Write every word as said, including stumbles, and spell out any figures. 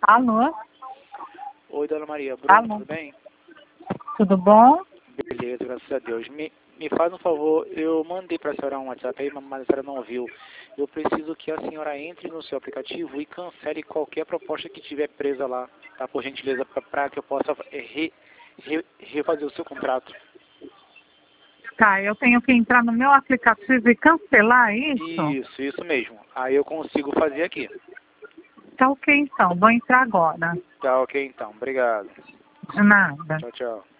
Alô? Oi, Dona Maria. Bruno, Alô? tudo bem? Tudo bom? Beleza, graças a Deus. Me, me faz um favor, eu mandei para a senhora um WhatsApp aí, mas a senhora não viu. Eu preciso que a senhora entre no seu aplicativo e cancele qualquer proposta que tiver presa lá, tá? Por gentileza, para que eu possa é, re, re, refazer o seu contrato. Tá, eu tenho que entrar no meu aplicativo e cancelar isso? Isso, isso mesmo. Aí eu consigo fazer aqui. Tá ok então, vou entrar agora. Tá ok então, obrigado. De nada. Tchau, tchau.